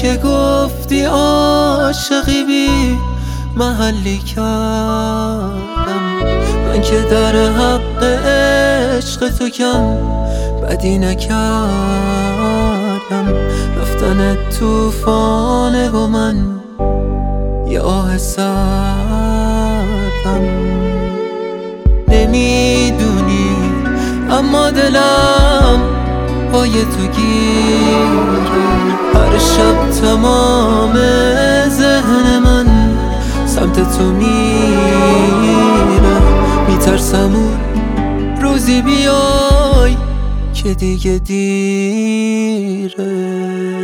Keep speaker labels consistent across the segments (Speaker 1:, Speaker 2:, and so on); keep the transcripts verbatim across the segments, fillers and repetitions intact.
Speaker 1: که گفتی عاشقی بی محلی کردم، من که در حق عشق تو کم بدی نکردم. رفتن توفانه و من یه آه سردم. نمیدونی اما دلم پای تو گیره، هر شب تمام ذهن من سمت تو میره. میترسم اون روزی بیای که دیگه دیره.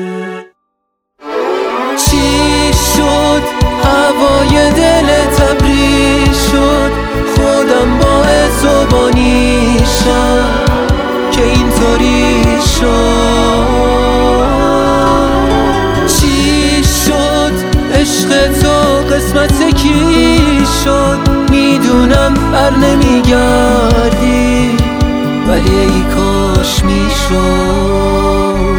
Speaker 1: چی شد هوای دل تبریز شد، خودم باعث زبانیشم که اینطوری شد. چی شد عشق تو قسمت کی شد، میدونم بر نمیگردی ولی ای کاش میشد.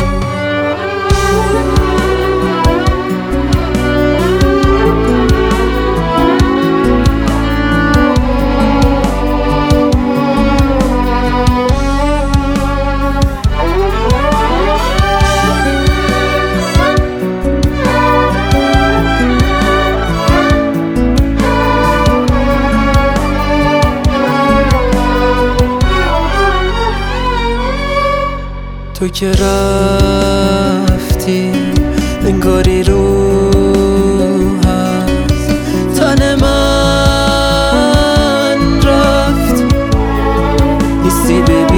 Speaker 1: تو که رفتی انگاری روح هست، تن من رفت نیستی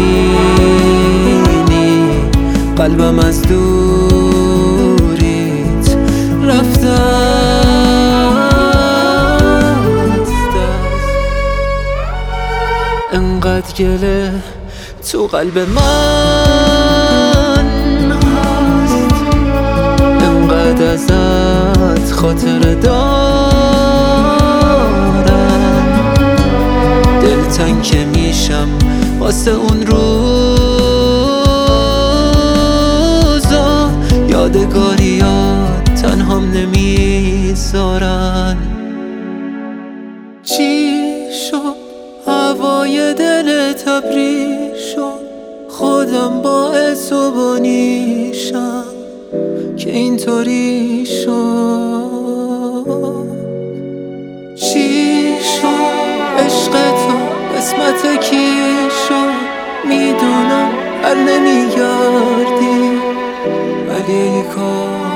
Speaker 1: ببینی، قلبم از دوریت رفته است. انقدر گله تو قلب من هست، انقدر ازت خاطر دارم. دلتنگ که میشم واسه اون روزا، یادگاریات تنهام نمیذارن. چی شد هوای دل تبریز شد، خودم باعث زبانیشم که اینطوری شد. چی شد عشق تو قسمت کی شد، میدونم بر نمیگردی ولی کاش